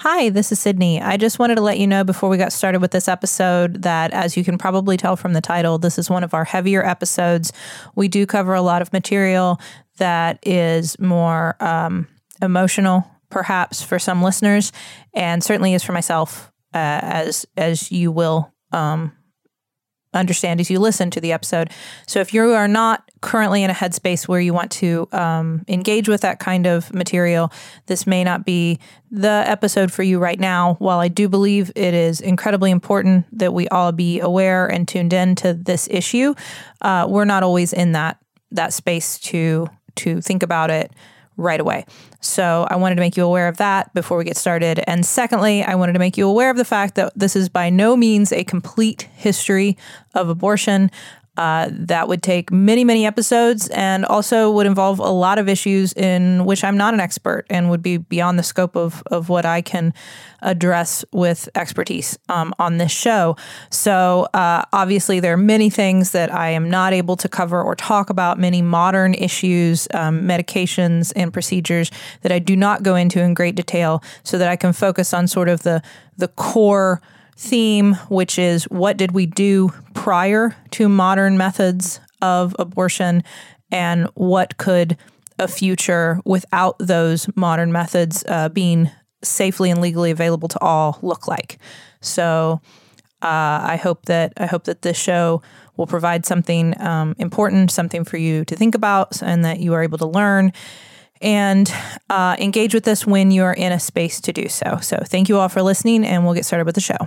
Hi, this is Sydney. I just wanted to let you know before we got started with this episode that, as you can probably tell from the title, this is one of our heavier episodes. We do cover a lot of material that is more emotional, perhaps, for some listeners, and certainly is for myself, as you will understand as you listen to the episode. So if you are not currently in a headspace where you want to engage with that kind of material, this may not be the episode for you right now. While I do believe it is incredibly important that we all be aware and tuned in to this issue, we're not always in that space to think about it right away. So I wanted to make you aware of that before we get started. And secondly, I wanted to make you aware of the fact that this is by no means a complete history of abortion. That would take many, many episodes and also would involve a lot of issues in which I'm not an expert and would be beyond the scope of what I can address with expertise on this show. So obviously there are many things that I am not able to cover or talk about, many modern issues, medications and procedures that I do not go into in great detail so that I can focus on sort of the core theme, which is what did we do prior to modern methods of abortion and what could a future without those modern methods being safely and legally available to all look like. So I hope that this show will provide something important, something for you to think about, and that you are able to learn and engage with this when you're in a space to do so. So thank you all for listening, and we'll get started with the show.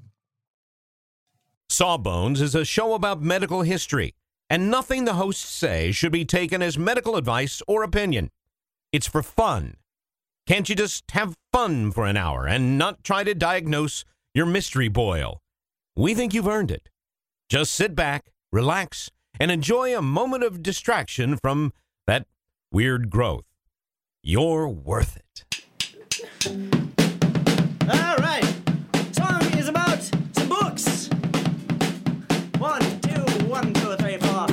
Sawbones is a show about medical history, and nothing the hosts say should be taken as medical advice or opinion. It's for fun. Can't you just have fun for an hour and not try to diagnose your mystery boil? We think you've earned it. Just sit back, relax, and enjoy a moment of distraction from that weird growth. You're worth it. All right. Song is about some books. 1, 2, 1, 2, 3, 4.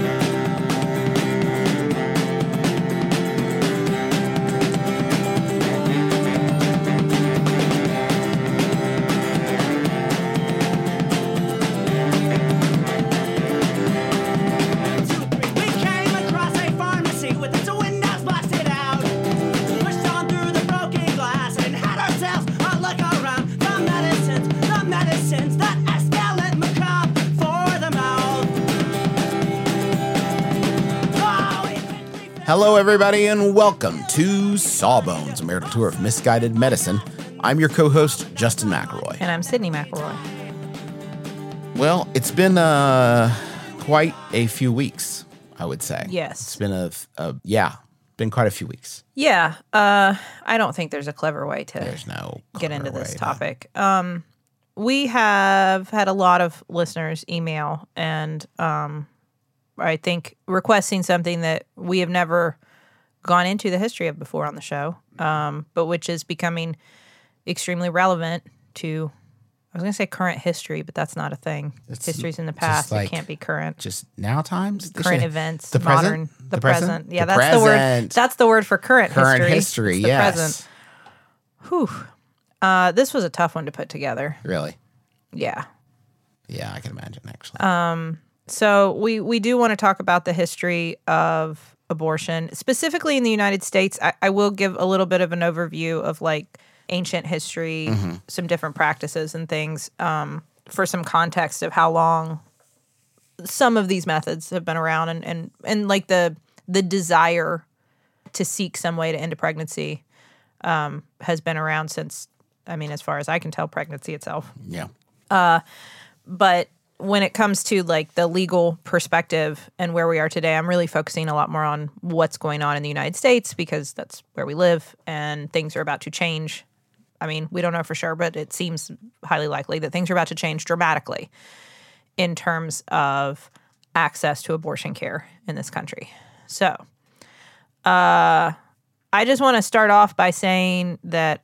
Hello, everybody, and welcome to Sawbones, a marital tour of misguided medicine. I'm your co-host, Justin McElroy. And I'm Sydney McElroy. Well, it's been quite a few weeks, I would say. Yes. It's been been quite a few weeks. Yeah. I don't think there's a clever way to get into this topic. We have had a lot of listeners email and I think requesting something that we have never gone into the history of before on the show, but which is becoming extremely relevant to, I was going to say current history, but that's not a thing. History's in the past. It can't be current. Just now times? Current events. The modern. present? The present. Yeah, the that's present. the word. That's the word for current history. Current history, it's the yes. present. Whew. This was a tough one to put together. Really? Yeah. Yeah, I can imagine, actually. So we do want to talk about the history of abortion, specifically in the United States. I will give a little bit of an overview of like ancient history, some different practices and things for some context of how long some of these methods have been around and like the desire to seek some way to end a pregnancy has been around since, I mean, as far as I can tell, pregnancy itself. Yeah. But when it comes to like the legal perspective and where we are today, I'm really focusing a lot more on what's going on in the United States because that's where we live and things are about to change. I mean, we don't know for sure, but it seems highly likely that things are about to change dramatically in terms of access to abortion care in this country. So, I just want to start off by saying that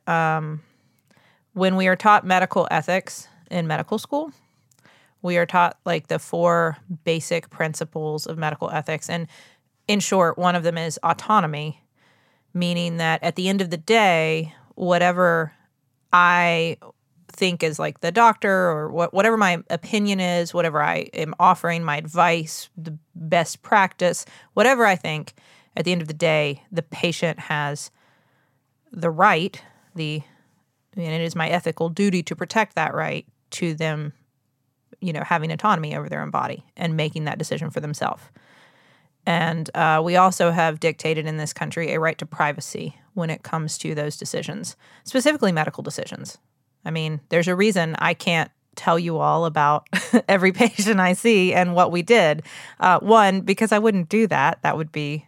when we are taught medical ethics in medical school, we are taught like the 4 basic principles of medical ethics. And in short, one of them is autonomy, meaning that at the end of the day, whatever I think is like the doctor or whatever my opinion is, whatever I am offering, my advice, the best practice, whatever I think, at the end of the day, the patient has the right, and it is my ethical duty to protect that right to them, having autonomy over their own body and making that decision for themselves. And we also have dictated in this country a right to privacy when it comes to those decisions, specifically medical decisions. I mean, there's a reason I can't tell you all about every patient I see and what we did. One, because I wouldn't do that. That would be,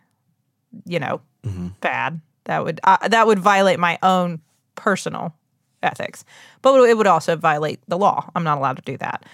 bad. That would violate my own personal ethics. But it would also violate the law. I'm not allowed to do that.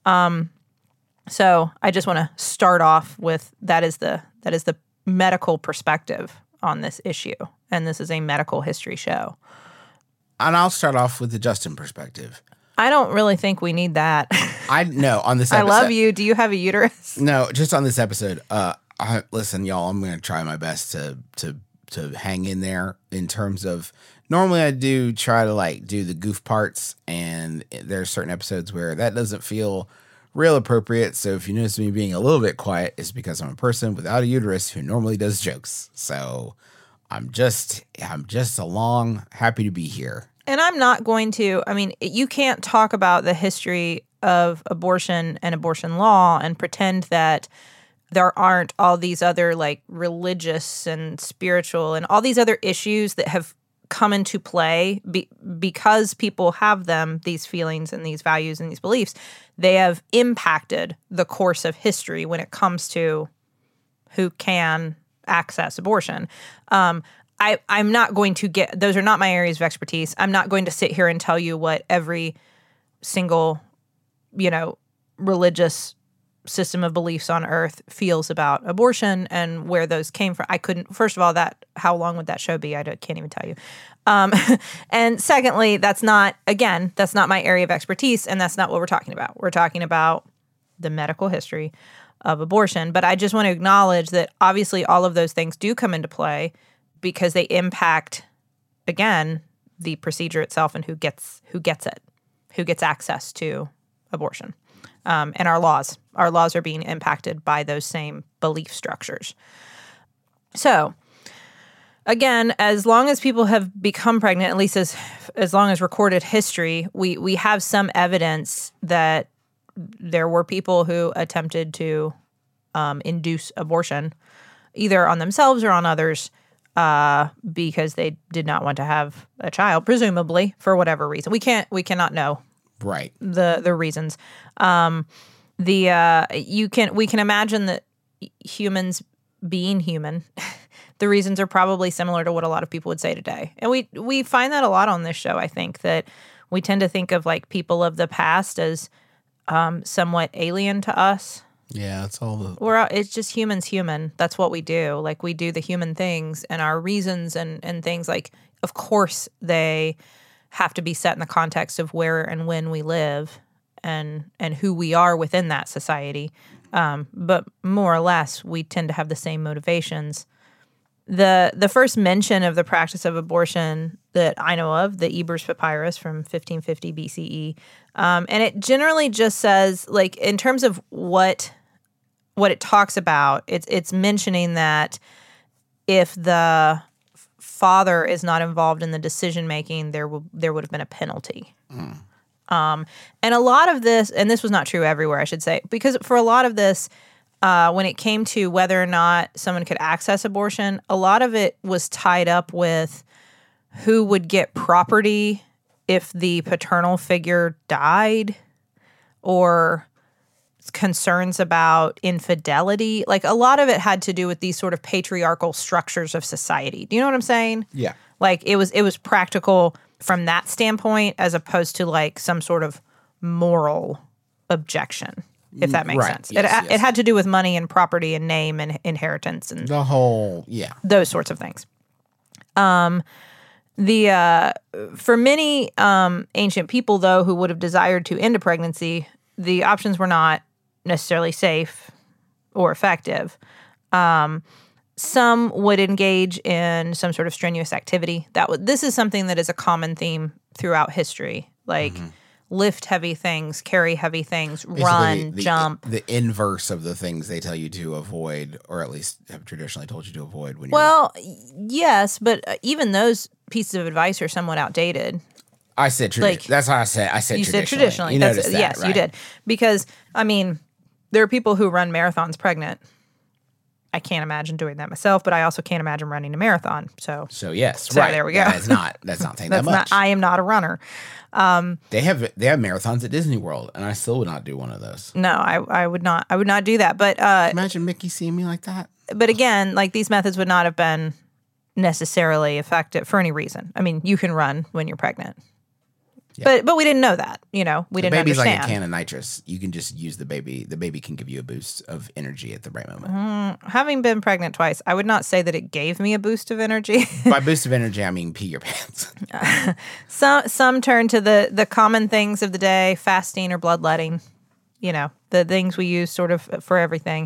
So I just want to start off with that is the medical perspective on this issue. And this is a medical history show. And I'll start off with the Justin perspective. I don't really think we need that. On this episode. I love you. Do you have a uterus? No, just on this episode. Listen, y'all, I'm going to try my best to hang in there in terms of, normally I do try to do the goof parts, and there are certain episodes where that doesn't feel real appropriate. So if you notice me being a little bit quiet, it's because I'm a person without a uterus who normally does jokes. So I'm just along, happy to be here. And I'm not going to, you can't talk about the history of abortion and abortion law and pretend that there aren't all these other religious and spiritual and all these other issues that have come into play because people have them, these feelings and these values and these beliefs. They have impacted the course of history when it comes to who can access abortion. I'm not going to those are not my areas of expertise. I'm not going to sit here and tell you what every single, religious system of beliefs on earth feels about abortion and where those came from. I couldn't, first of all, how long would that show be? I can't even tell you. And secondly, that's not my area of expertise, and that's not what we're talking about. We're talking about the medical history of abortion. But I just want to acknowledge that obviously all of those things do come into play because they impact, again, the procedure itself and who gets access to abortion. And our laws are being impacted by those same belief structures. So, again, as long as people have become pregnant, at least as long as recorded history, we have some evidence that there were people who attempted to induce abortion, either on themselves or on others, because they did not want to have a child, presumably for whatever reason. We cannot know. Right. The reasons. We can imagine that humans being human, the reasons are probably similar to what a lot of people would say today. And we find that a lot on this show. I think that we tend to think of people of the past as somewhat alien to us. Yeah, it's all it's just humans human. That's what we do. We do the human things, and our reasons and things of course they have to be set in the context of where and when we live and who we are within that society. But more or less, we tend to have the same motivations. The first mention of the practice of abortion that I know of, the Ebers Papyrus from 1550 BCE, and it generally just says, in terms of what it talks about, it's mentioning that if the father is not involved in the decision making, there would have been a penalty. And a lot of this, and this was not true everywhere, I should say, because for a lot of this, when it came to whether or not someone could access abortion, a lot of it was tied up with who would get property if the paternal figure died, or concerns about infidelity. A lot of it had to do with these sort of patriarchal structures of society. Do you know what I'm saying? Yeah. It was practical from that standpoint as opposed to some sort of moral objection, if that makes sense. Yes, It had to do with money and property and name and inheritance and the whole, yeah, those sorts of things. For many ancient people, though, who would have desired to end a pregnancy, the options were not necessarily safe or effective. Some would engage in some sort of strenuous activity. This is something that is a common theme throughout history, like lift heavy things, carry heavy things, run, jump. The inverse of the things they tell you to avoid, or at least have traditionally told you to avoid. When Yes, but even those pieces of advice are somewhat outdated. I said traditionally. That's what I said. I said you traditionally. said traditionally. You noticed that, yes, right? you did. Because, I mean, there are people who run marathons pregnant. I can't imagine doing that myself, but I also can't imagine running a marathon. So yes, so right. there we go. That's not taking that much. I am not a runner. They have marathons at Disney World, and I still would not do one of those. No, I would not. I would not do that. But imagine Mickey seeing me like that. But again, like these methods would not have been necessarily effective for any reason. I mean, you can run when you're pregnant. Yeah. But we didn't know that, we didn't understand. The baby's like a can of nitrous. You can just use the baby. The baby can give you a boost of energy at the right moment. Having been pregnant twice, I would not say that it gave me a boost of energy. By boost of energy, I mean pee your pants. Some turn to the common things of the day, fasting or bloodletting, the things we use sort of for everything.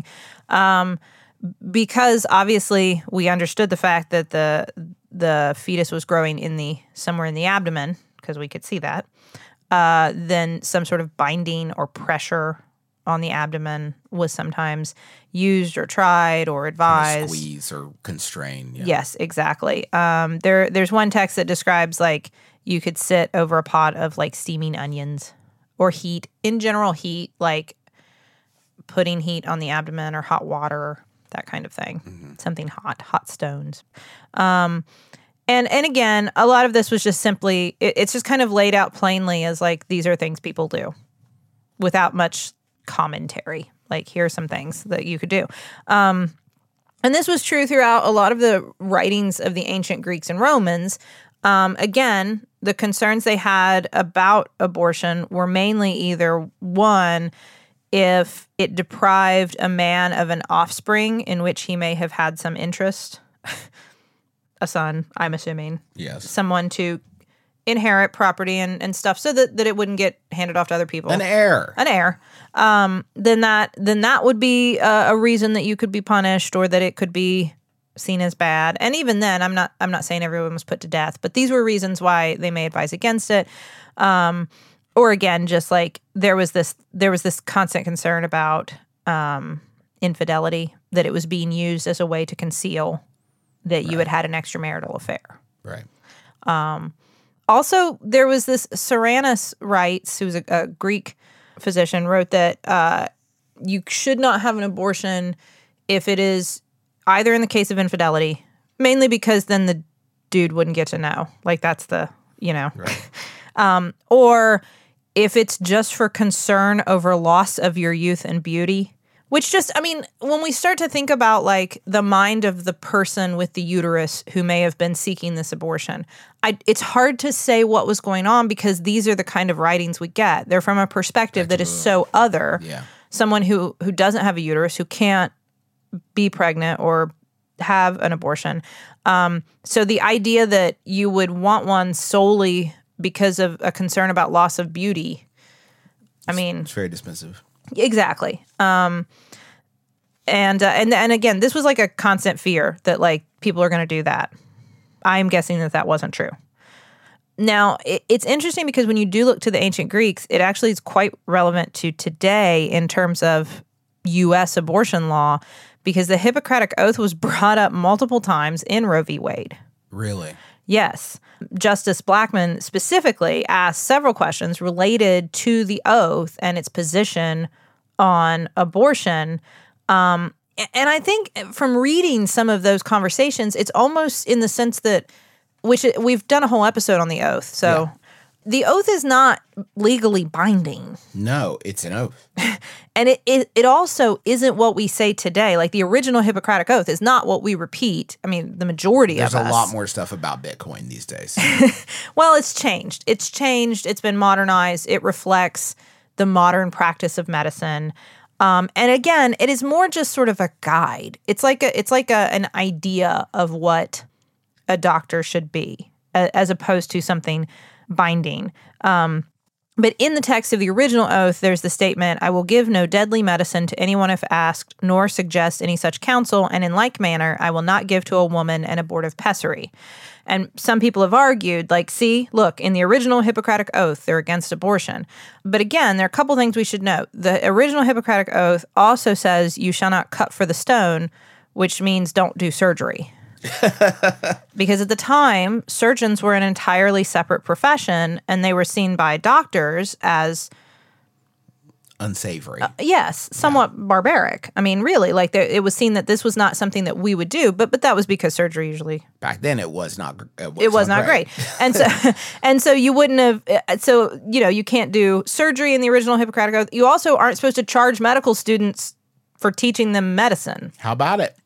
Because obviously we understood the fact that the fetus was growing somewhere in the abdomen, because we could see that, then some sort of binding or pressure on the abdomen was sometimes used or tried or advised. Squeeze or constrain. Yeah. Yes, exactly. There's one text that describes like you could sit over a pot of like steaming onions or heat, in general heat, like putting heat on the abdomen or hot water, that kind of thing. Mm-hmm. Something hot stones. And again, a lot of this was just simply, it's just kind of laid out plainly as like, these are things people do without much commentary. Like, here are some things that you could do. And this was true throughout a lot of the writings of the ancient Greeks and Romans. Again, the concerns they had about abortion were mainly either, one, if it deprived a man of an offspring in which he may have had some interest, a son, I'm assuming. Yes. Someone to inherit property and stuff so that it wouldn't get handed off to other people. An heir. Then that would be a reason that you could be punished or that it could be seen as bad. And even then, I'm not saying everyone was put to death, but these were reasons why they may advise against it. Or again, just like there was this constant concern about infidelity, that it was being used as a way to conceal that you had an extramarital affair. Right. Also, there was this Cyrannus writes, who's a Greek physician, wrote that you should not have an abortion if it is either in the case of infidelity, mainly because then the dude wouldn't get to know. Like, that's the, right. Or if it's just for concern over loss of your youth and beauty. Which just, I mean, when we start to think about like the mind of the person with the uterus who may have been seeking this abortion, it's hard to say what was going on because these are the kind of writings we get. They're from a perspective that is so other. Yeah. Someone who doesn't have a uterus, who can't be pregnant or have an abortion. So the idea that you would want one solely because of a concern about loss of beauty, I mean, it's very dismissive. Exactly. And again, this was like a constant fear that like people are going to do that. I'm guessing that wasn't true. Now, it's interesting because when you do look to the ancient Greeks, it actually is quite relevant to today in terms of U.S. abortion law, because the Hippocratic Oath was brought up multiple times in Roe v. Wade. Really? Yes. Justice Blackmun specifically asked several questions related to the oath and its position on abortion. And I think from reading some of those conversations, it's almost in the sense that, we've done a whole episode on the oath. So the oath is not legally binding. No, it's an oath. And it also isn't what we say today. Like the original Hippocratic Oath is not what we repeat. I mean, the majority of us. There's a lot more stuff about Bitcoin these days. Well, it's changed. It's been modernized. It reflects the modern practice of medicine. And again, it is more just sort of a guide. It's like an idea of what a doctor should be, as opposed to something binding. But in the text of the original oath, there's the statement, I will give no deadly medicine to anyone if asked, nor suggest any such counsel, and in like manner, I will not give to a woman an abortive pessary. And some people have argued, like, see, look, in the original Hippocratic Oath, they're against abortion. But again, there are a couple things we should note. The original Hippocratic Oath also says you shall not cut for the stone, which means don't do surgery. Because at the time, surgeons were an entirely separate profession, and they were seen by doctors as unsavory. Yes, somewhat barbaric. I mean, really, like it was seen that this was not something that we would do, but that was because surgery usually back then it was not. It was not great, and so you wouldn't have. So you can't do surgery in the original Hippocratic Oath. You also aren't supposed to charge medical students for teaching them medicine. How about it?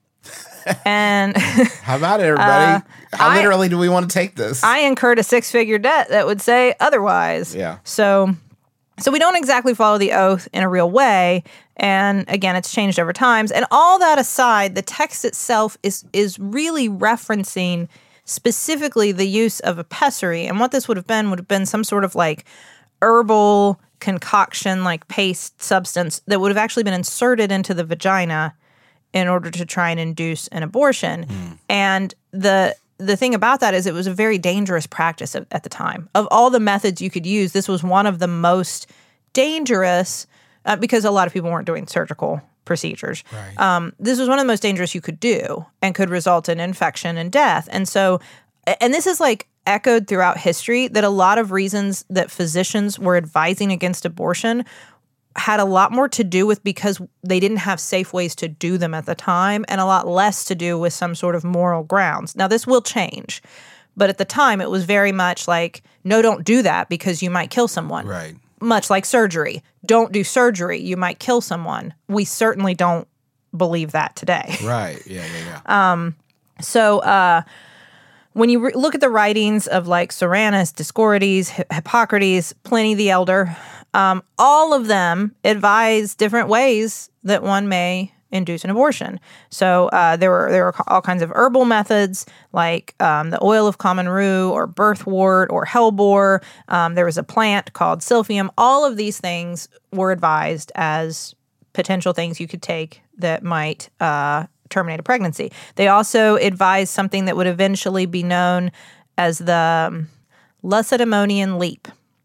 And how about it, everybody? How literally do we want to take this? I incurred a 6-figure debt that would say otherwise. Yeah. So we don't exactly follow the oath in a real way. And again, it's changed over times. And all that aside, the text itself is really referencing specifically the use of a pessary. And what this would have been some sort of like herbal concoction, like paste substance that would have actually been inserted into the vagina in order to try and induce an abortion. And the thing about that is it was a very dangerous practice at the time. Of all the methods you could use, this was one of the most dangerous because a lot of people weren't doing surgical procedures. Right. This was one of the most dangerous you could do and could result in infection and death. And this is like echoed throughout history that a lot of reasons that physicians were advising against abortion had a lot more to do with because they didn't have safe ways to do them at the time and a lot less to do with some sort of moral grounds. Now, this will change, but at the time it was very much like, no, don't do that because you might kill someone. Right. Much like surgery. Don't do surgery. You might kill someone. We certainly don't believe that today. Right. Yeah. So when you look at the writings of like Soranus, Dioscorides, Hippocrates, Pliny the Elder, all of them advise different ways that one may induce an abortion. So there were all kinds of herbal methods like the oil of common rue or birthwort or hellebore. There was a plant called silphium. All of these things were advised as potential things you could take that might terminate a pregnancy. They also advised something that would eventually be known as the Lacedaemonian leap.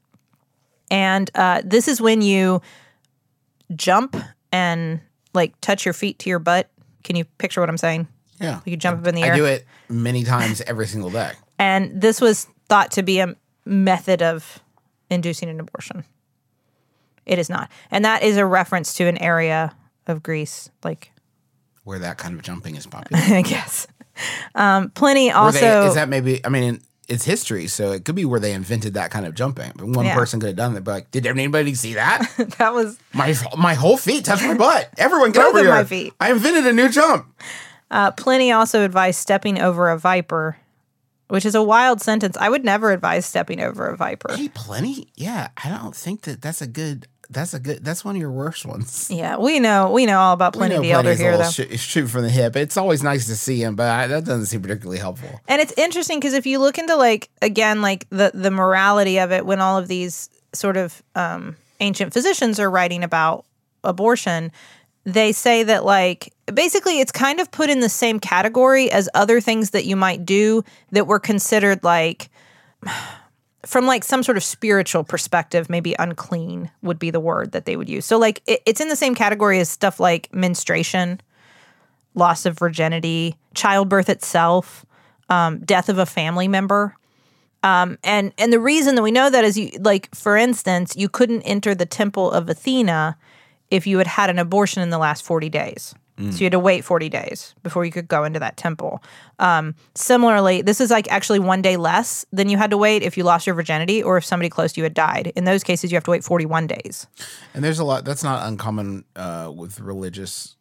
And this is when you jump and like touch your feet to your butt. Can you picture what I'm saying? Yeah. You jump up in the air. I do it many times every single day. And this was thought to be a method of inducing an abortion. It is not. And that is a reference to an area of Greece, like where that kind of jumping is popular. I guess. Pliny also... is that maybe... I mean, it's history, so it could be where they invented that kind of jumping. But one person could have done that. But like, did anybody see that? That was... My whole feet touched my butt. Everyone get both over of here. my feet. I invented a new jump. Pliny also advised stepping over a viper, which is a wild sentence. I would never advise stepping over a viper. Hey, Pliny? Yeah, I don't think that's a good... That's one of your worst ones. Yeah, we know all about Pliny the Elder here, though. Shoot from the hip. It's always nice to see him, but that doesn't seem particularly helpful. And it's interesting because if you look into like the morality of it, when all of these sort of ancient physicians are writing about abortion, they say that like basically it's kind of put in the same category as other things that you might do that were considered like. From like some sort of spiritual perspective, maybe unclean would be the word that they would use. So like it's in the same category as stuff like menstruation, loss of virginity, childbirth itself, death of a family member. And the reason that we know that is for instance, you couldn't enter the temple of Athena if you had had an abortion in the last 40 days. So you had to wait 40 days before you could go into that temple. Similarly, this is like actually 1 day less than you had to wait if you lost your virginity or if somebody close to you had died. In those cases, you have to wait 41 days. And there's a lot, that's not uncommon with religious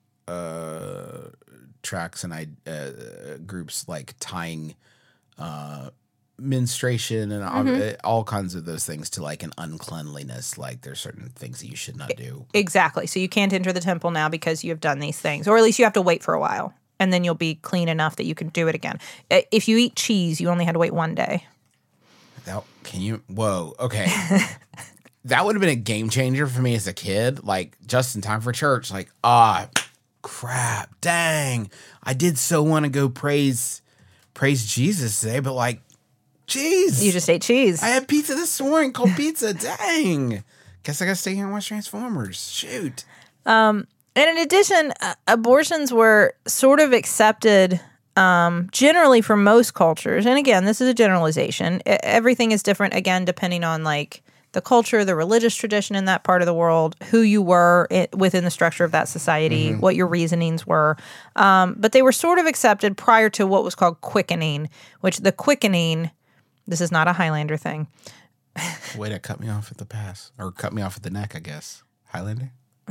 tracts and groups like tying menstruation and all kinds of those things to like an uncleanliness. Like there's certain things that you should not do. Exactly. So you can't enter the temple now because you have done these things, or at least you have to wait for a while, and then you'll be clean enough that you can do it again. If you eat cheese, you only had to wait 1 day. Can you? Whoa. Okay. that would have been a game changer for me as a kid. Like, just in time for church. Like, crap, dang. I did so want to go praise Jesus today, but like, jeez. You just ate cheese. I had pizza this morning, cold pizza. Dang. Guess I gotta stay here and watch Transformers. Shoot. And in addition, abortions were sort of accepted generally for most cultures. And again, this is a generalization. Everything is different, again, depending on like the culture, the religious tradition in that part of the world, who you were within the structure of that society, what your reasonings were. But they were sort of accepted prior to what was called quickening, which the quickening, this is not a Highlander thing. Way to cut me off at the pass. Or cut me off at the neck, I guess. Highlander?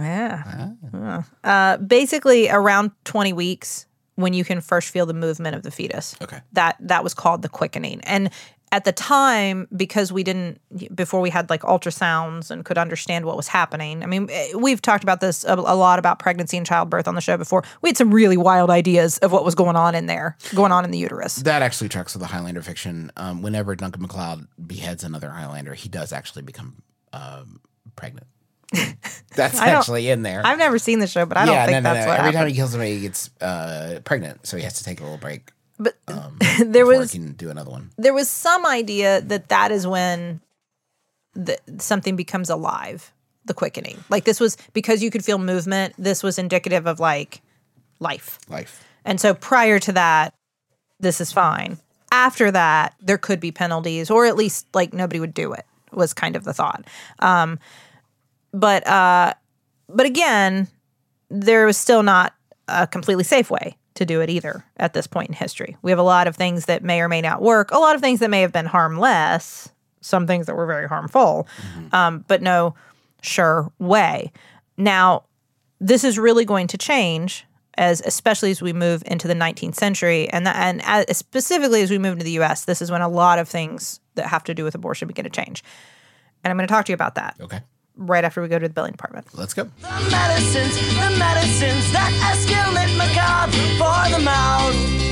Yeah. Basically around 20 weeks when you can first feel the movement of the fetus. Okay. That was called the quickening. And at the time, because before we had like ultrasounds and could understand what was happening. I mean, we've talked about this a lot about pregnancy and childbirth on the show before. We had some really wild ideas of what was going on in the uterus. That actually tracks with the Highlander fiction. Whenever Duncan MacLeod beheads another Highlander, he does actually become pregnant. That's actually in there. I've never seen the show, but I don't think that's what Every happened. time he kills somebody, he gets pregnant, so he has to take a little break. But before he can do another one. There was some idea that is when something becomes alive, the quickening. Like this was, because you could feel movement, this was indicative of like life. And so prior to that, this is fine. After that, there could be penalties, or at least like nobody would do it, was kind of the thought. But again, there was still not a completely safe way to do it either at this point in history. We have a lot of things that may or may not work, a lot of things that may have been harmless, some things that were very harmful, but no sure way. Now, this is really going to change, especially as we move into the 19th century, and specifically as we move into the U.S., this is when a lot of things that have to do with abortion begin to change. And I'm going to talk to you about that. Okay. Right after we go to the billing department. Let's go. The medicines that escalate macabre for the mouth.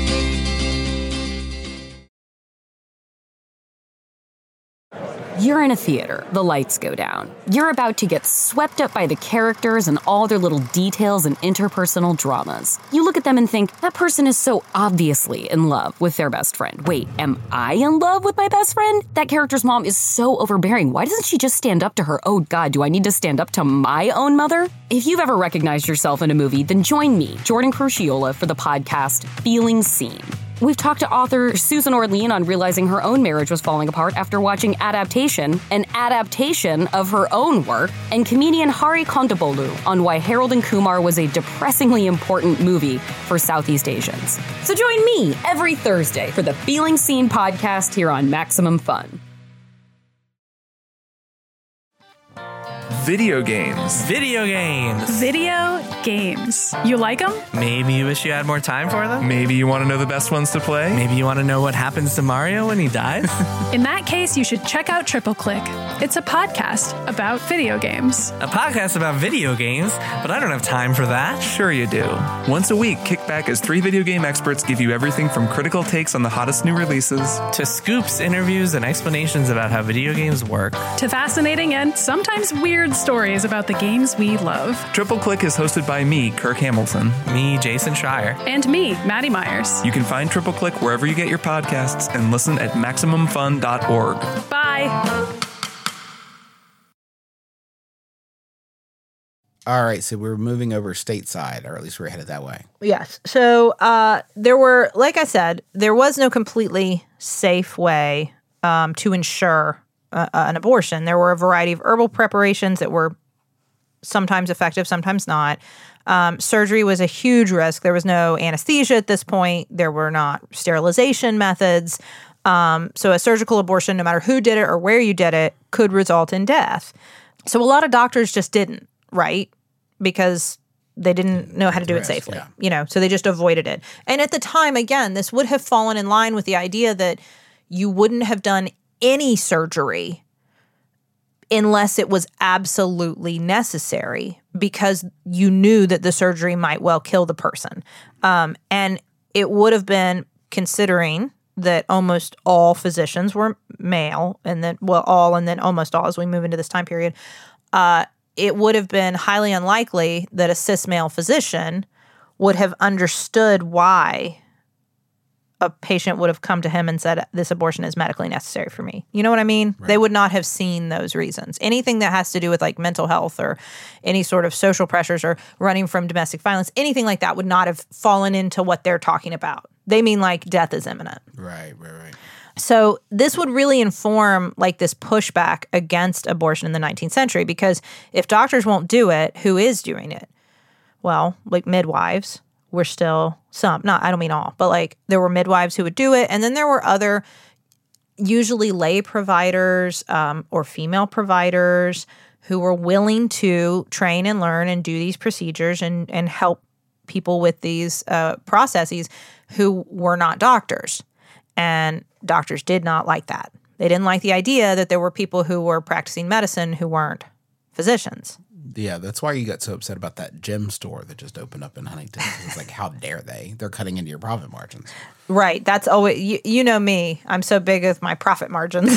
You're in a theater. The lights go down. You're about to get swept up by the characters and all their little details and interpersonal dramas. You look at them and think, that person is so obviously in love with their best friend. Wait, am I in love with my best friend? That character's mom is so overbearing. Why doesn't she just stand up to her? Oh God, do I need to stand up to my own mother? If you've ever recognized yourself in a movie, then join me, Jordan Crucchiola, for the podcast Feeling Seen. We've talked to author Susan Orlean on realizing her own marriage was falling apart after watching Adaptation, an adaptation of her own work, and comedian Hari Kondabolu on why Harold and Kumar was a depressingly important movie for Southeast Asians. So join me every Thursday for the Feeling Seen podcast here on Maximum Fun. Video games. Video games. Video games. You like them? Maybe you wish you had more time for them? Maybe you want to know the best ones to play? Maybe you want to know what happens to Mario when he dies? In that case, you should check out Triple Click. It's a podcast about video games. A podcast about video games? But I don't have time for that. Sure you do. Once a week, kick back as 3 video game experts give you everything from critical takes on the hottest new releases to scoops, interviews, and explanations about how video games work. To fascinating and sometimes weird stories about the games we love. Triple Click is hosted by me, Kirk Hamilton. Me, Jason Schreier. And me, Maddie Myers. You can find Triple Click wherever you get your podcasts and listen at MaximumFun.org. Bye. All right, so we're moving over stateside, or at least we're headed that way. Yes. So there were, like I said, there was no completely safe way to ensure an abortion. There were a variety of herbal preparations that were sometimes effective, sometimes not. Surgery was a huge risk. There was no anesthesia at this point. There were not sterilization methods. So a surgical abortion, no matter who did it or where you did it, could result in death. So a lot of doctors just didn't, right? Because they didn't know how to do it safely, so they just avoided it. And at the time, again, this would have fallen in line with the idea that you wouldn't have done any surgery unless it was absolutely necessary, because you knew that the surgery might well kill the person. And it would have been, considering that almost all physicians were male, and then, all, and then almost all as we move into this time period, it would have been highly unlikely that a cis male physician would have understood why a patient would have come to him and said, this abortion is medically necessary for me. You know what I mean? Right. They would not have seen those reasons. Anything that has to do with like mental health or any sort of social pressures or running from domestic violence, anything like that would not have fallen into what they're talking about. They mean like death is imminent. Right. So this would really inform like this pushback against abortion in the 19th century, because if doctors won't do it, who is doing it? Well, like midwives were still some, I don't mean all, but like there were midwives who would do it. And then there were other, usually lay providers or female providers who were willing to train and learn and do these procedures and help people with these processes who were not doctors. And doctors did not like that. They didn't like the idea that there were people who were practicing medicine who weren't physicians. Yeah, that's why you got so upset about that gem store that just opened up in Huntington. It's like, how dare they? They're cutting into your profit margins. Right. That's always, you know me. I'm so big with my profit margins.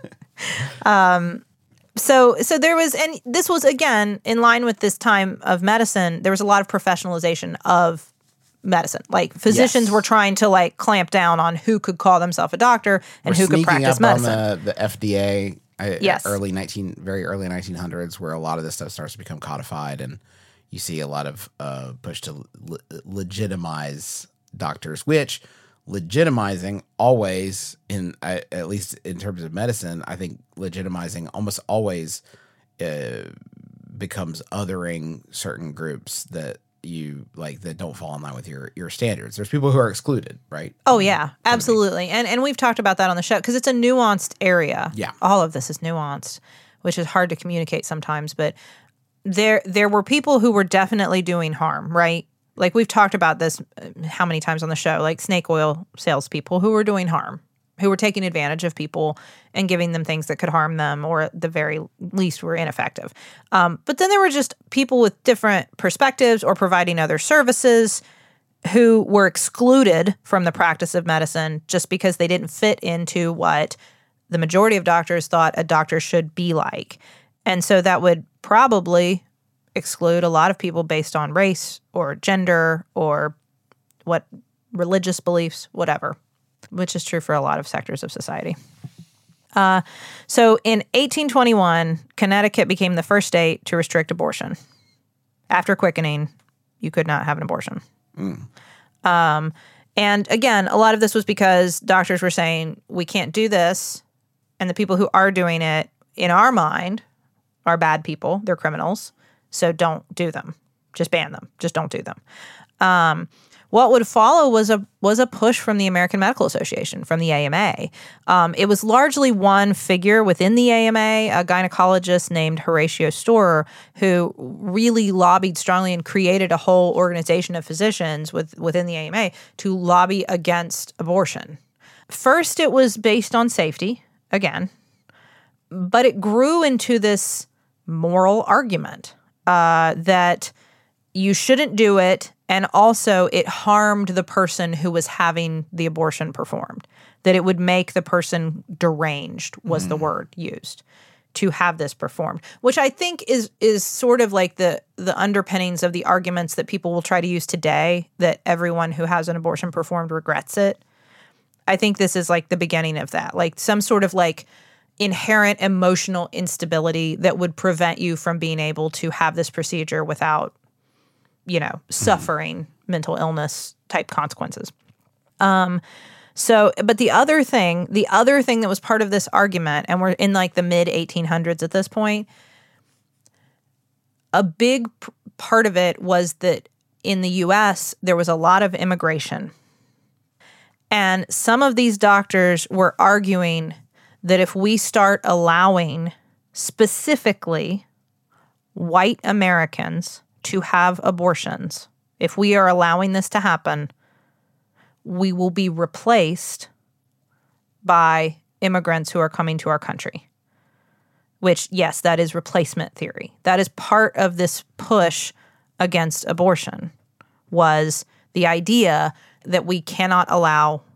So there was, and this was, again, in line with this time of medicine, there was a lot of professionalization of medicine. Like physicians were trying to like clamp down on who could call themselves a doctor and who could practice medicine. On the FDA. Very early 1900s, where a lot of this stuff starts to become codified, and you see a lot of push to legitimize doctors, which legitimizing always, at least in terms of medicine, I think legitimizing almost always becomes othering certain groups that you like that don't fall in line with your standards. There's people who are excluded, right? Oh yeah, absolutely. And we've talked about that on the show because it's a nuanced area. Yeah. All of this is nuanced, which is hard to communicate sometimes, but there were people who were definitely doing harm, right? Like we've talked about this how many times on the show, like snake oil salespeople who were doing harm, who were taking advantage of people and giving them things that could harm them, or at the very least were ineffective. But then there were just people with different perspectives or providing other services who were excluded from the practice of medicine just because they didn't fit into what the majority of doctors thought a doctor should be like. And so that would probably exclude a lot of people based on race or gender or what religious beliefs, whatever, which is true for a lot of sectors of society. So in 1821, Connecticut became the first state to restrict abortion. After quickening, you could not have an abortion. And again, a lot of this was because doctors were saying, we can't do this. And the people who are doing it, in our mind, are bad people. They're criminals. So don't do them. Just ban them. Just don't do them. What would follow was a push from the American Medical Association, from the AMA. It was largely one figure within the AMA, a gynecologist named Horatio Storer, who really lobbied strongly and created a whole organization of physicians within the AMA to lobby against abortion. First, it was based on safety, again, but it grew into this moral argument that you shouldn't do it. And also it harmed the person who was having the abortion performed, that it would make the person deranged was the word used to have this performed, which I think is sort of like the underpinnings of the arguments that people will try to use today, that everyone who has an abortion performed regrets it. I think this is like the beginning of that, like some sort of like inherent emotional instability that would prevent you from being able to have this procedure without, suffering mental illness type consequences. But the other thing that was part of this argument, and we're in like the mid 1800s at this point, a big part of it was that in the U.S. there was a lot of immigration. And some of these doctors were arguing that if we start allowing specifically white Americans to have abortions, if we are allowing this to happen, we will be replaced by immigrants who are coming to our country. Which, yes, that is replacement theory. That is part of this push against abortion, was the idea that we cannot allow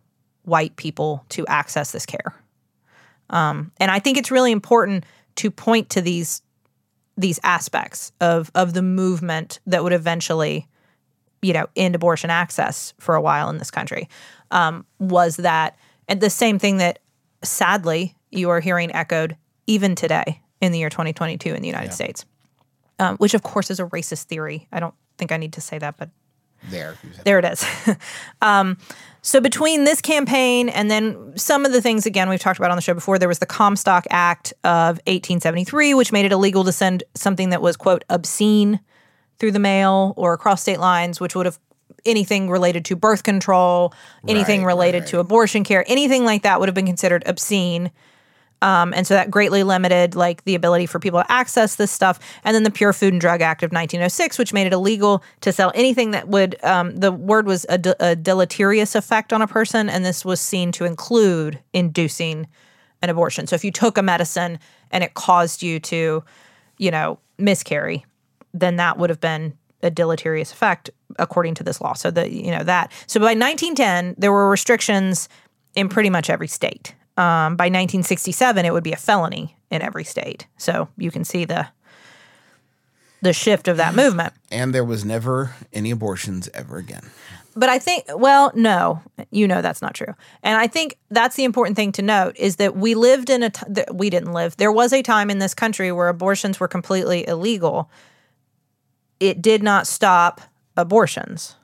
white people to access this care. And I think it's really important to point to these aspects of the movement that would eventually, end abortion access for a while in this country, was that, and the same thing that sadly you are hearing echoed even today in the year 2022 in the United States, which of course is a racist theory. I don't think I need to say that, but there it is. So between this campaign and then some of the things, again, we've talked about on the show before, there was the Comstock Act of 1873, which made it illegal to send something that was, quote, obscene through the mail or across state lines, which would have anything related to birth control, anything related to abortion care, anything like that would have been considered obscene. And so that greatly limited the ability for people to access this stuff. And then the Pure Food and Drug Act of 1906, which made it illegal to sell anything that would, the word was a deleterious effect on a person. And this was seen to include inducing an abortion. So if you took a medicine and it caused you to, miscarry, then that would have been a deleterious effect according to this law. So that. So by 1910, there were restrictions in pretty much every state. By 1967, it would be a felony in every state. So you can see the shift of that movement. And there was never any abortions ever again. But I think, well, no, that's not true. And I think that's the important thing to note is that we lived in we didn't live. There was a time in this country where abortions were completely illegal. It did not stop abortions.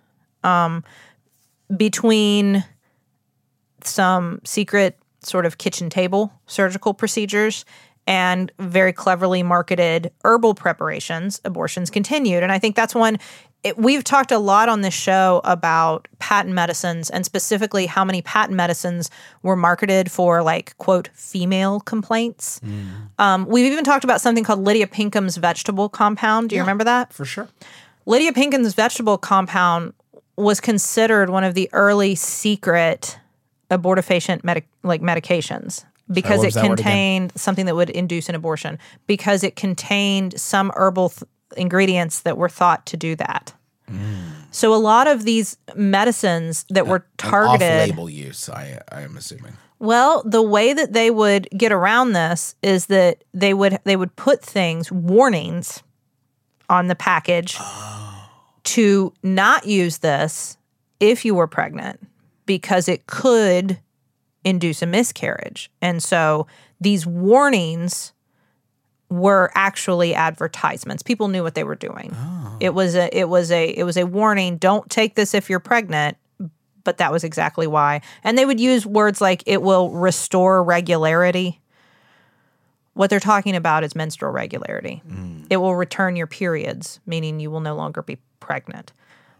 Between some secret sort of kitchen table surgical procedures and very cleverly marketed herbal preparations, abortions continued. And I think that's one, we've talked a lot on this show about patent medicines and specifically how many patent medicines were marketed for quote, female complaints. We've even talked about something called Lydia Pinkham's vegetable compound. Do you remember that? For sure. Lydia Pinkham's vegetable compound was considered one of the early secret abortifacient medications because it contained something that would induce an abortion, because it contained some herbal ingredients that were thought to do that. So a lot of these medicines that were targeted... Off-label use, I am assuming. Well, the way that they would get around this is that they would put warnings on the package to not use this if you were pregnant, because it could induce a miscarriage. And so these warnings were actually advertisements. People knew what they were doing. It was a warning, don't take this if you're pregnant, but that was exactly why. And they would use words like it will restore regularity. What they're talking about is menstrual regularity. It will return your periods, meaning you will no longer be pregnant.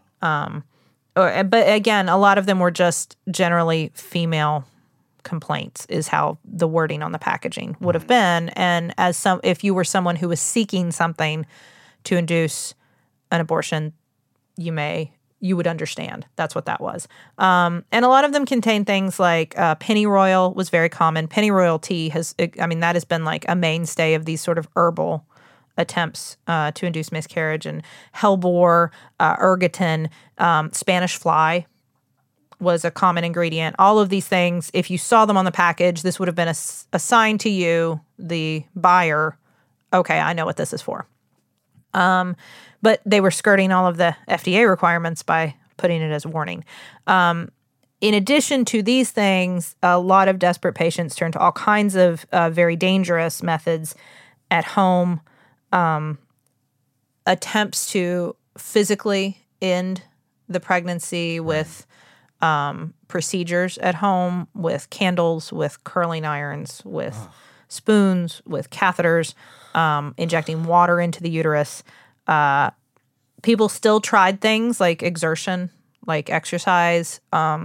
But again, a lot of them were just generally female complaints is how the wording on the packaging would have been. And if you were someone who was seeking something to induce an abortion, you would understand. That's what that was. And a lot of them contain things like pennyroyal was very common. Pennyroyal tea that has been a mainstay of these sort of herbal attempts to induce miscarriage, and hellebore, ergotin, Spanish fly was a common ingredient. All of these things, if you saw them on the package, this would have been a sign to you, the buyer, okay, I know what this is for. But they were skirting all of the FDA requirements by putting it as a warning. In addition to these things, a lot of desperate patients turn to all kinds of very dangerous methods at home, attempts to physically end the pregnancy with procedures at home, with candles, with curling irons, with spoons, with catheters, injecting water into the uterus. People still tried things like exertion, like exercise,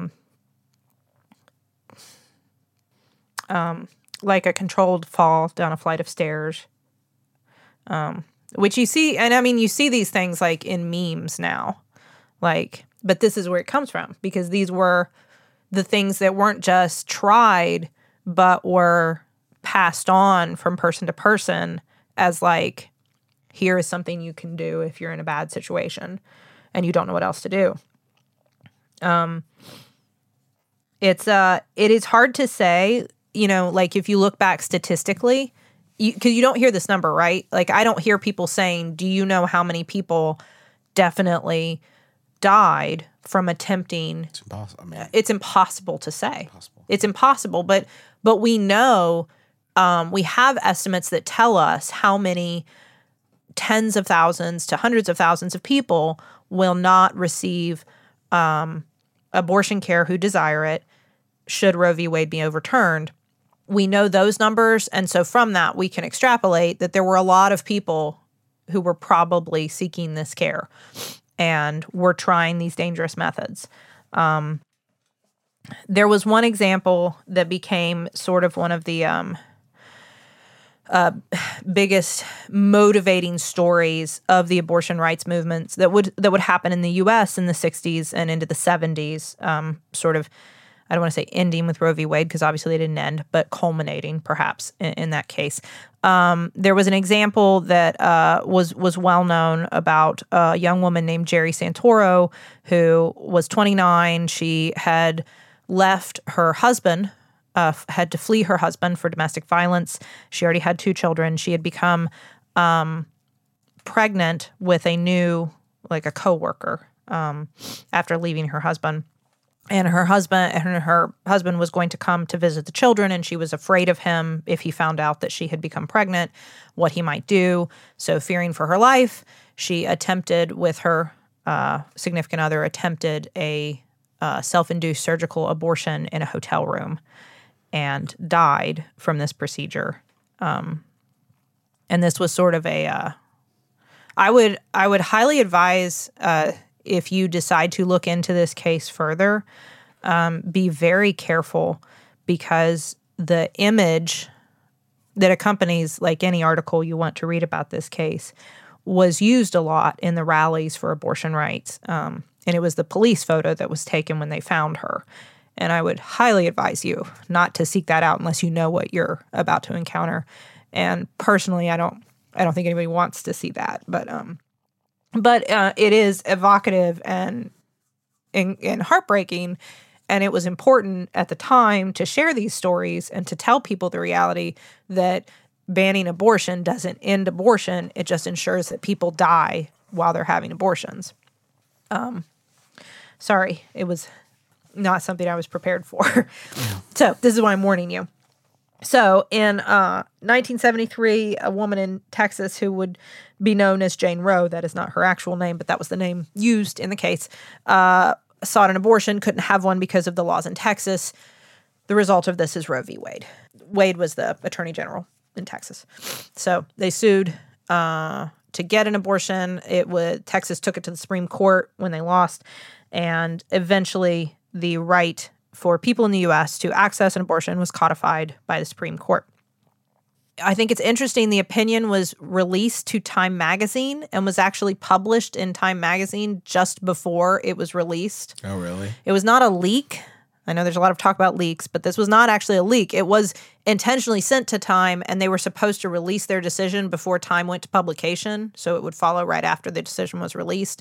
like a controlled fall down a flight of stairs, which you see, and you see these things in memes now, but this is where it comes from, because these were the things that weren't just tried, but were passed on from person to person as here is something you can do if you're in a bad situation and you don't know what else to do. It is hard to say, like if you look back statistically, because you don't hear this number, right? Like I don't hear people saying, do you know how many people definitely died from attempting? It's impossible. I mean, it's impossible to say. It's impossible, but we know we have estimates that tell us how many tens of thousands to hundreds of thousands of people will not receive abortion care who desire it should Roe v. Wade be overturned. We know those numbers, and so from that we can extrapolate that there were a lot of people who were probably seeking this care and were trying these dangerous methods. There was one example that became sort of one of the biggest motivating stories of the abortion rights movements that would happen in the U.S. in the 60s and into the 70s, sort of, I don't want to say ending with Roe v. Wade because obviously they didn't end, but culminating perhaps in that case. There was an example that was well known about a young woman named Jerry Santoro who was 29. She had left her husband, had to flee her husband for domestic violence. She already had 2 children. She had become pregnant with a new, like a coworker, after leaving her husband. And her husband was going to come to visit the children, and she was afraid of him if he found out that she had become pregnant, what he might do. So fearing for her life, she attempted with her significant other, attempted a self-induced surgical abortion in a hotel room and died from this procedure. And this was sort of a, I would highly advise, if you decide to look into this case further, be very careful because the image that accompanies like any article you want to read about this case was used a lot in the rallies for abortion rights. And it was the police photo that was taken when they found her. And I would highly advise you not to seek that out unless you know what you're about to encounter. And personally, I don't think anybody wants to see that, but it is evocative and heartbreaking, and it was important at the time to share these stories and to tell people the reality that banning abortion doesn't end abortion. It just ensures that people die while they're having abortions. Sorry, it was not something I was prepared for. Yeah. So this is why I'm warning you. So in 1973, a woman in Texas who would be known as Jane Roe, that is not her actual name, but that was the name used in the case, sought an abortion, couldn't have one because of the laws in Texas. The result of this is Roe v. Wade. Wade was the attorney general in Texas. So they sued to get an abortion. Texas took it to the Supreme Court when they lost, and eventually the right for people in the U.S. to access an abortion was codified by the Supreme Court. I think it's interesting the opinion was released to Time Magazine and was actually published in Time Magazine just before it was released. Oh, really? It was not a leak. I know there's a lot of talk about leaks, but this was not actually a leak. It was intentionally sent to Time, and they were supposed to release their decision before Time went to publication, so it would follow right after the decision was released.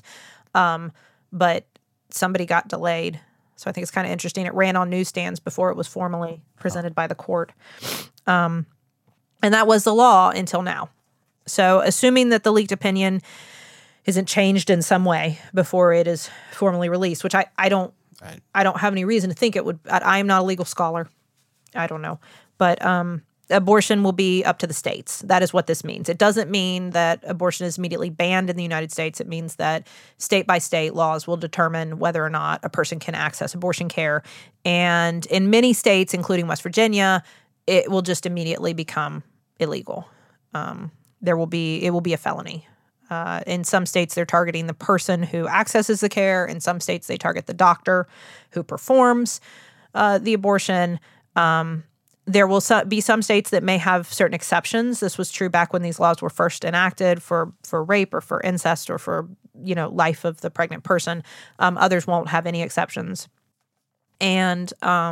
But somebody got delayed. So I think it's kind of interesting. It ran on newsstands before it was formally presented by the court. And that was the law until now. So assuming that the leaked opinion isn't changed in some way before it is formally released, which I don't have any reason to think it would. I am not a legal scholar. I don't know. But abortion will be up to the states. That is what this means. It doesn't mean that abortion is immediately banned in the United States. It means that state by state laws will determine whether or not a person can access abortion care. And in many states, including West Virginia, it will just immediately become illegal. It will be a felony. In some states, they're targeting the person who accesses the care. In some states, they target the doctor who performs the abortion. There will be some states that may have certain exceptions. This was true back when these laws were first enacted for rape or for incest or for, life of the pregnant person. Others won't have any exceptions. And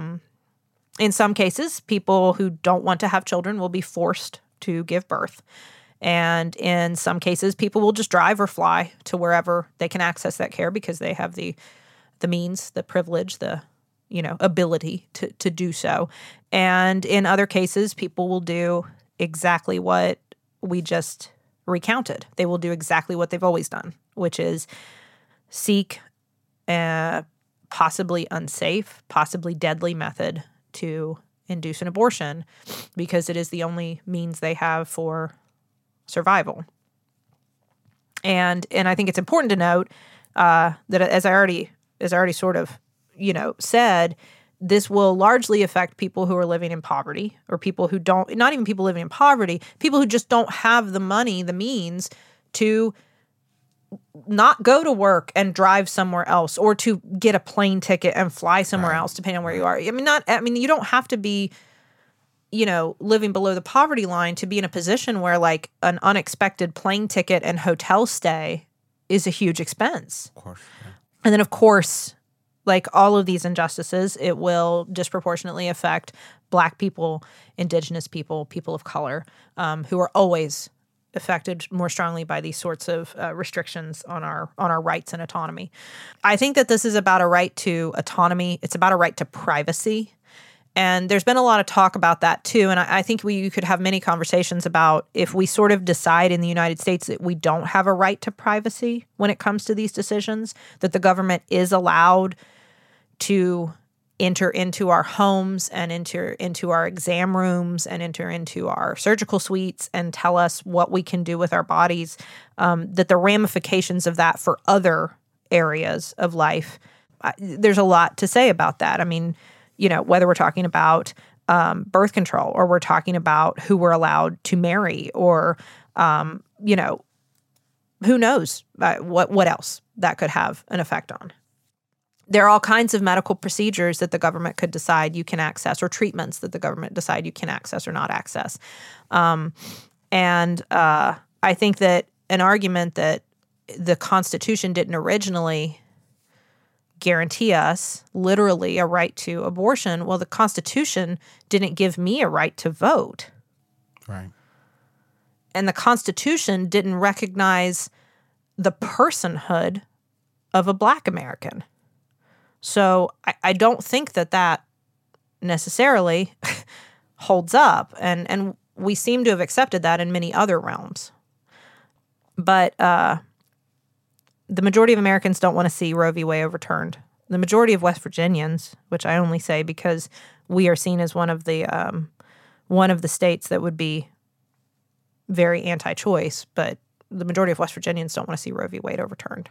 in some cases, people who don't want to have children will be forced to give birth. And in some cases, people will just drive or fly to wherever they can access that care because they have the means, the privilege, the ability to do so. And in other cases, people will do exactly what we just recounted. They will do exactly what they've always done, which is seek a possibly unsafe, possibly deadly method to induce an abortion because it is the only means they have for survival. And I think it's important to note that as I already sort of said, this will largely affect people who are living in poverty, or people who don't, not even people living in poverty, people who just don't have the money, the means to not go to work and drive somewhere else, or to get a plane ticket and fly somewhere else, depending on where you are. You don't have to be, living below the poverty line to be in a position where like an unexpected plane ticket and hotel stay is a huge expense. Of course. Yeah. And then, of course, like all of these injustices, it will disproportionately affect Black people, Indigenous people, people of color, who are always affected more strongly by these sorts of restrictions on our rights and autonomy. I think that this is about a right to autonomy. It's about a right to privacy. And there's been a lot of talk about that too. And I think you could have many conversations about if we sort of decide in the United States that we don't have a right to privacy when it comes to these decisions, that the government is allowed to enter into our homes and enter into our exam rooms and enter into our surgical suites and tell us what we can do with our bodies, that the ramifications of that for other areas of life, there's a lot to say about that. I mean, whether we're talking about birth control, or we're talking about who we're allowed to marry, or, who knows what else that could have an effect on. There are all kinds of medical procedures that the government could decide you can access, or treatments that the government decide you can access or not access. And I think that an argument that the Constitution didn't originally guarantee us literally a right to abortion, well, the Constitution didn't give me a right to vote. Right. And the Constitution didn't recognize the personhood of a Black American. So I don't think that necessarily holds up. And we seem to have accepted that in many other realms. But the majority of Americans don't want to see Roe v. Wade overturned. The majority of West Virginians, which I only say because we are seen as one of the states that would be very anti-choice, but the majority of West Virginians don't want to see Roe v. Wade overturned.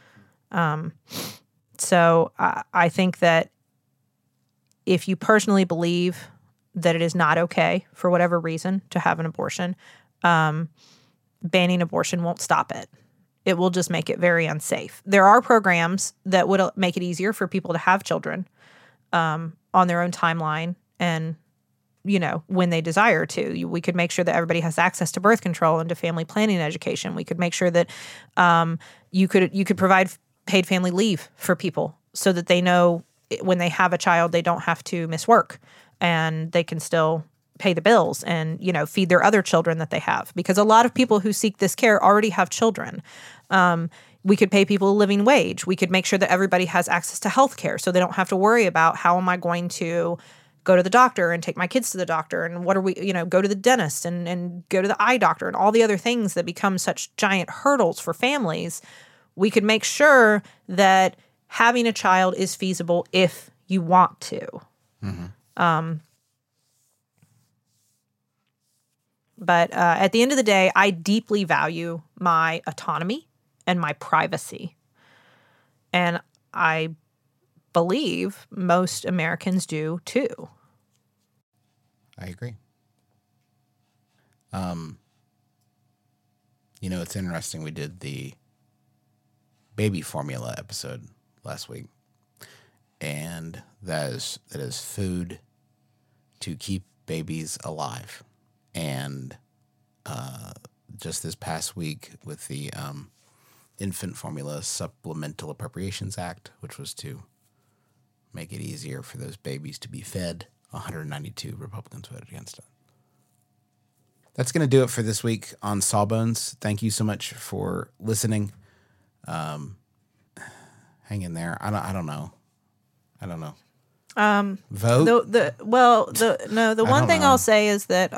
So I think that if you personally believe that it is not okay for whatever reason to have an abortion, banning abortion won't stop it. It will just make it very unsafe. There are programs that would make it easier for people to have children on their own timeline and, when they desire to. We could make sure that everybody has access to birth control and to family planning education. We could make sure that you could provide paid family leave for people so that they know when they have a child, they don't have to miss work and they can still pay the bills and, feed their other children that they have. Because a lot of people who seek this care already have children. We could pay people a living wage. We could make sure that everybody has access to health care so they don't have to worry about how am I going to go to the doctor and take my kids to the doctor and what are we, go to the dentist and go to the eye doctor and all the other things that become such giant hurdles for families. We could make sure that having a child is feasible if you want to. Mm-hmm. But at the end of the day, I deeply value my autonomy and my privacy. And I believe most Americans do too. I agree. It's interesting. We did the baby formula episode last week, and that is food to keep babies alive. And just this past week with the Infant Formula Supplemental Appropriations Act, which was to make it easier for those babies to be fed, 192 Republicans voted against it. That's going to do it for this week on Sawbones. Thank you so much for listening. Hang in there. I don't know. Vote? The one thing I'll say is that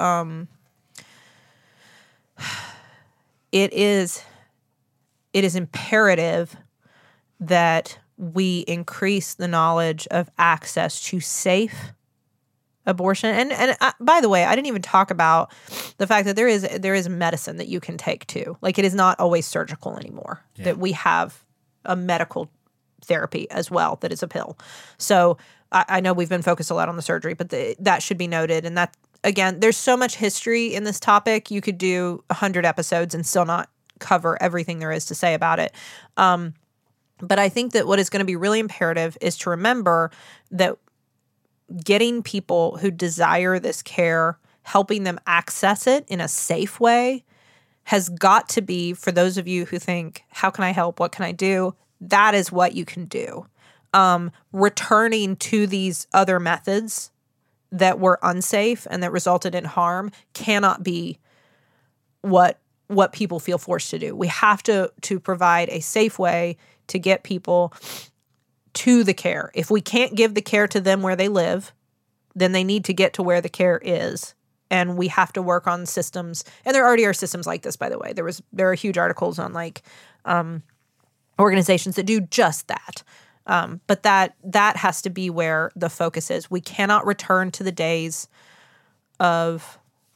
it is imperative that we increase the knowledge of access to safe abortion. And by the way, I didn't even talk about the fact that there is medicine that you can take too. Like, it is not always surgical anymore. Yeah. That we have a medical therapy as well that is a pill. So I know we've been focused a lot on the surgery, but that should be noted. And that, again, there's so much history in this topic. You could do 100 episodes and still not cover everything there is to say about it. But I think that what is going to be really imperative is to remember that getting people who desire this care, helping them access it in a safe way, has got to be, for those of you who think, how can I help? What can I do? That is what you can do. Returning to these other methods that were unsafe and that resulted in harm cannot be what people feel forced to do. We have to provide a safe way to get people to the care. If we can't give the care to them where they live, then they need to get to where the care is. And we have to work on systems. And there already are systems like this, by the way. There are huge articles on organizations that do just that. But that has to be where the focus is. We cannot return to the days of,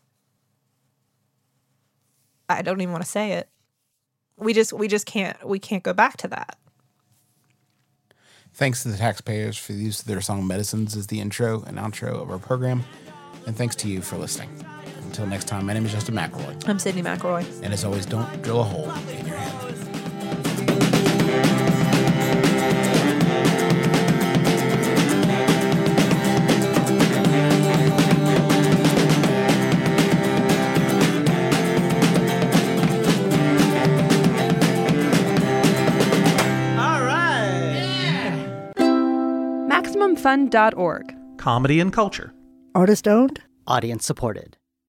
I don't even want to say it. We just can't go back to that. Thanks to the taxpayers for the use of their song Medicines as the intro and outro of our program. And thanks to you for listening. Until next time, my name is Justin McElroy. I'm Sydney McElroy. And as always, don't drill a hole in your head. MaximumFun.org. Comedy and culture. Artist owned. Audience supported.